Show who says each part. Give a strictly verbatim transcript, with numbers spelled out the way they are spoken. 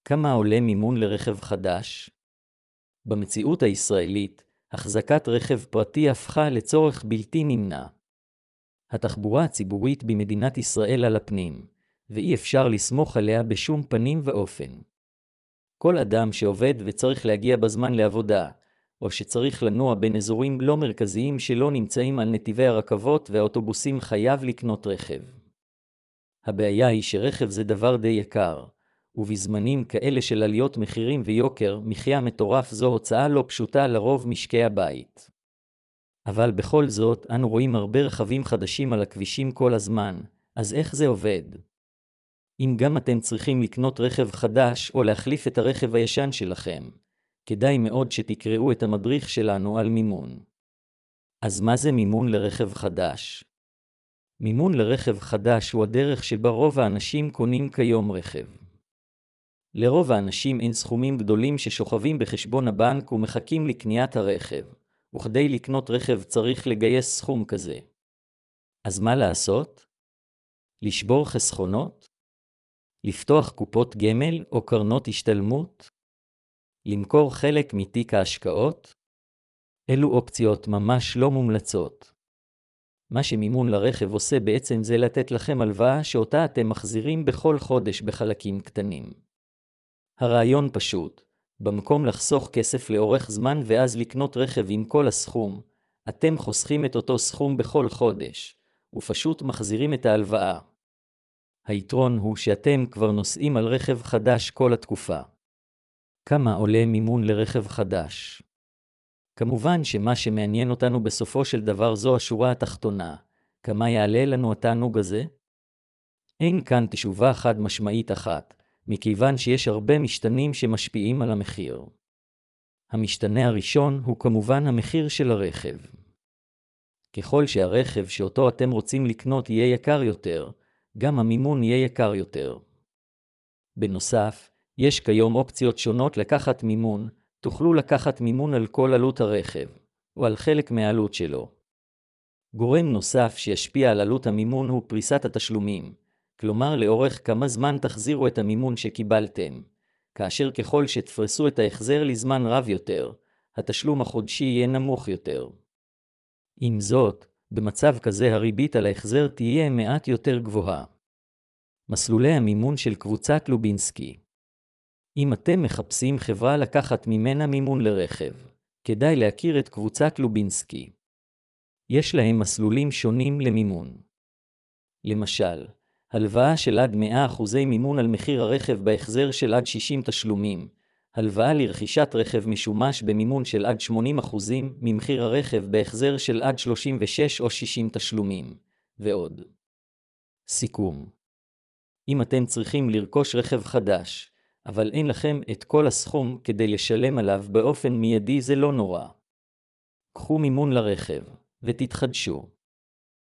Speaker 1: כמה עולה מימון לרכב חדש? במציאות הישראלית, החזקת רכב פרטי הפכה לצורך בלתי נמנע. התחבורה הציבורית במדינת ישראל על הפנים, ואי אפשר לסמוך עליה בשום פנים ואופן. כל אדם שעובד וצריך להגיע בזמן לעבודה, או שצריך לנוע בין אזורים לא מרכזיים שלא נמצאים על נתיבי הרכבות והאוטובוסים חייב לקנות רכב. הבעיה היא שרכב זה דבר די יקר, ובזמנים כאלה של עליות מחירים ויוקר מחיה מטורף זו הוצאה לא פשוטה לרוב משקי הבית. אבל בכל זאת אנו רואים הרבה רכבים חדשים על הכבישים כל הזמן, אז איך זה עובד? אם גם אתם צריכים לקנות רכב חדש או להחליף את הרכב הישן שלכם, כדאי מאוד שתקראו את המדריך שלנו על מימון. אז מה זה מימון לרכב חדש? מימון לרכב חדש הוא הדרך שבה רוב האנשים קונים כיום רכב. לרוב האנשים אין סכומים גדולים ששוכבים בחשבון הבנק ומחכים לקניית הרכב, וכדי לקנות רכב צריך לגייס סכום כזה. אז מה לעשות? לשבור חסכונות? לפתוח קופות גמל או קרנות השתלמות? למכור חלק מתיק ההשקעות? אלו אופציות ממש לא מומלצות. מה שמימון לרכב עושה בעצם זה לתת לכם הלוואה שאותה אתם מחזירים בכל חודש בחלקים קטנים. הרעיון פשוט, במקום לחסוך כסף לאורך זמן ואז לקנות רכב עם כל הסכום, אתם חוסכים את אותו סכום בכל חודש, ופשוט מחזירים את ההלוואה. היתרון הוא שאתם כבר נוסעים על רכב חדש כל התקופה. כמה עולה מימון לרכב חדש? כמובן שמה שמעניין אותנו בסופו של דבר זו השורה התחתונה. כמה יעלה לנו התענוג הזה? אין כאן תשובה חד משמעית אחת, מכיוון שיש הרבה משתנים שמשפיעים על המחיר. המשתנה הראשון הוא כמובן המחיר של הרכב. ככל שהרכב שאותו אתם רוצים לקנות יהיה יקר יותר, גם המימון יהיה יקר יותר. בנוסף, יש כיום אופציות שונות לקחת מימון, תוכלו לקחת מימון על כל עלות הרכב, או על חלק מהעלות שלו. גורם נוסף שישפיע על עלות המימון הוא פריסת התשלומים, כלומר לאורך כמה זמן תחזירו את המימון שקיבלתם, כאשר ככל שתפרסו את ההחזר לזמן רב יותר, התשלום החודשי יהיה נמוך יותר. עם זאת, במצב כזה הריבית על ההחזר תהיה מעט יותר גבוהה. מסלולי המימון של קבוצת לובינסקי. אם אתם מחפשים חברה לקחת ממנה מימון לרכב, כדאי להכיר את קבוצת לובינסקי. יש להם מסלולים שונים למימון. למשל, הלוואה של עד מאה אחוזי מימון על מחיר הרכב בהחזר של עד שישים תשלומים, הלוואה לרכישת רכב משומש במימון של עד שמונים אחוזים ממחיר הרכב בהחזר של עד שלושים ושש או שישים תשלומים, ועוד. סיכום. אם אתם צריכים לרכוש רכב חדש, אבל אין לכם את כל הסכום כדי לשלם עליו באופן מיידי זה לא נורא. קחו מימון לרכב, ותתחדשו.